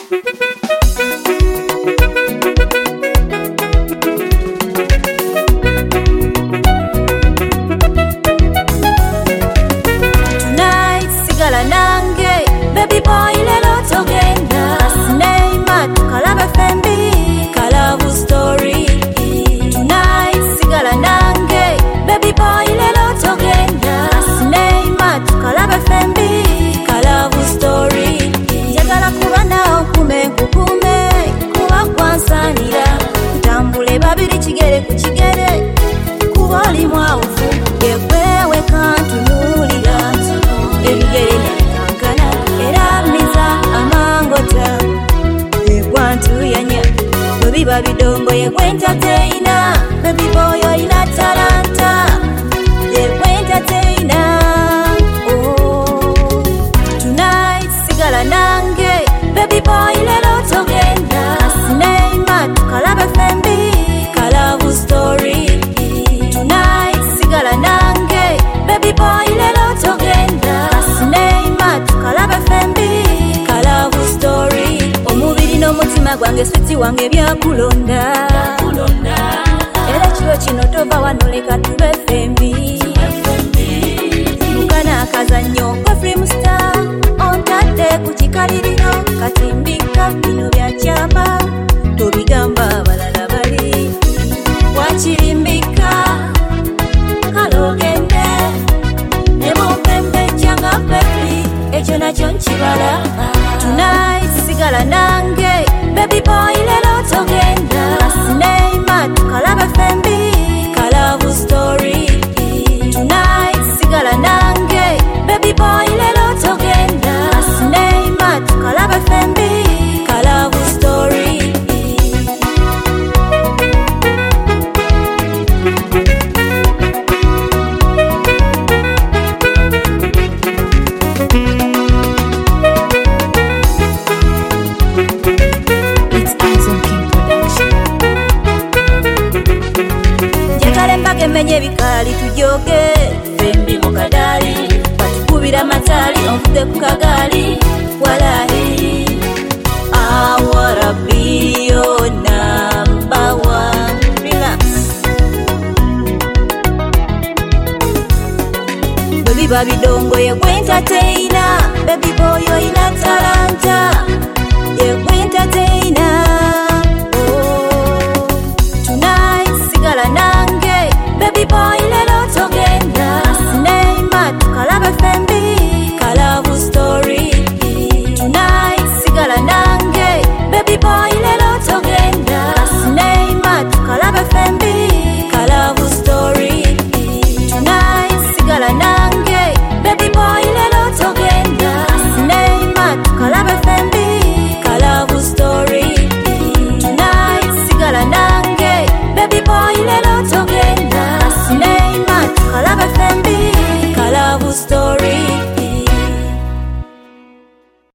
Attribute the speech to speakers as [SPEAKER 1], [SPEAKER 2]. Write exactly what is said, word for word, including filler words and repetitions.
[SPEAKER 1] Tonight sigala nange baby boy lelo togenda Sinema tukalaba fembi kalavu story. Tonight sigala nange baby boy lelo togenda Sinema tukalaba fembi kalavu story. Njagala kuba nao kume kukume kuba kwansanira kutambule babiri kigere ku kigere kuba oli mwawufu yekwewe kantunulira ebigere nyankana era miza amangota yekwantuyanya webiba bidongo yekwentateyina baby boy olina talanta yekwentateyina. Oh, tonight sigala nange baby boy lelo togenda Sinema tukalaba fembi kalavu story. Tonight sigala nange baby boy lelo togenda Sinema tukalaba fembi kalavu story. Omubiri n'omutima gwange switi wange byakulonda era kiro kino tova wano leka tube fembi mukana akazannyo kwa film star ontadde ku kikaliriro katimbika bino byakyama tobigamba abalala bali wakirimbika kalogende nemumpembejjanga pepi ekyo nakyo nkibala. Tonight sigala nange baby boy lelo togenda Sinema tukalaba fembi kalavu story. Tonight sigala nange baby boy lelo togenda Sinema tukalaba fembi kalavu story. Menye bikali tujoge fembi mukadali batukubira matali onfude ku kagali walahi I wanna be your number one. Relax baby babidongo yekwentateyina baby boy oyina talanta